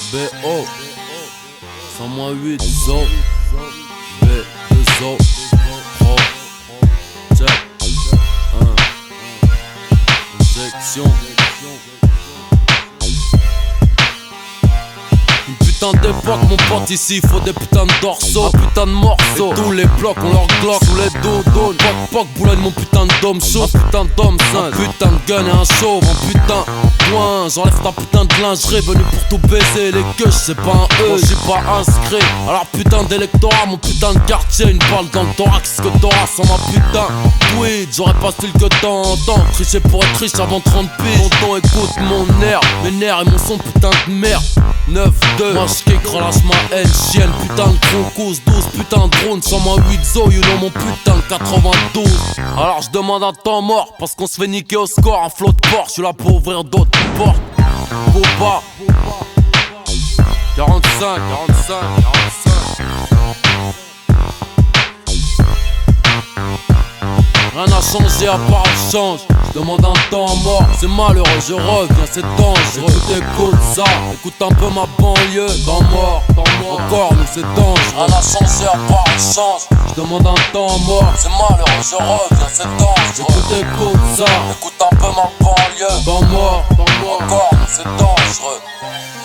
BO 100-8 Zo B2 Zo Pro Check 1 Injection. Une putain d'époque mon pote, ici faut des putains de dorsaux, un putain de morceaux. Et tous les blocs on leur glock sous les dos d'eau. Poc boulogne mon putain de dôme chaud. Un putain d'homme sain, un putain de gun et un chauve. Un putain point, j'enlève ta putain de lingerie. Venu pour tout baiser les queues, c'est pas un E, j'suis pas inscrit. Alors putain d'électorat, mon putain de quartier. Une balle dans le thorax que t'auras sans ma putain tweed. J'aurais pas style que t'entends. Tricher pour être riche avant 30 piges. Tonton écoute mon air, mes nerfs et mon son putain de merde. 9-2, moi j'kick, relâche ma haine, chienne, putain de croncous, 12, putain de drone, 100-8 Zo, you know mon putain de 92. Alors je demande un temps mort, parce qu'on se fait niquer au score, un flot de porte, j'suis là pour ouvrir d'autres portes. Boba 45. Rien n'a changé à part le change. Je demande un temps mort, c'est malheureux, je reviens, c'est dangereux. Écoute ça, écoute un peu ma banlieue. Temps mort, encore nous c'est dangereux. Rien n'a changé à part le change. Je demande un temps mort, c'est malheureux, je reviens, c'est dangereux. Écoute ça, écoute un peu ma banlieue. Temps mort, encore nous c'est dangereux.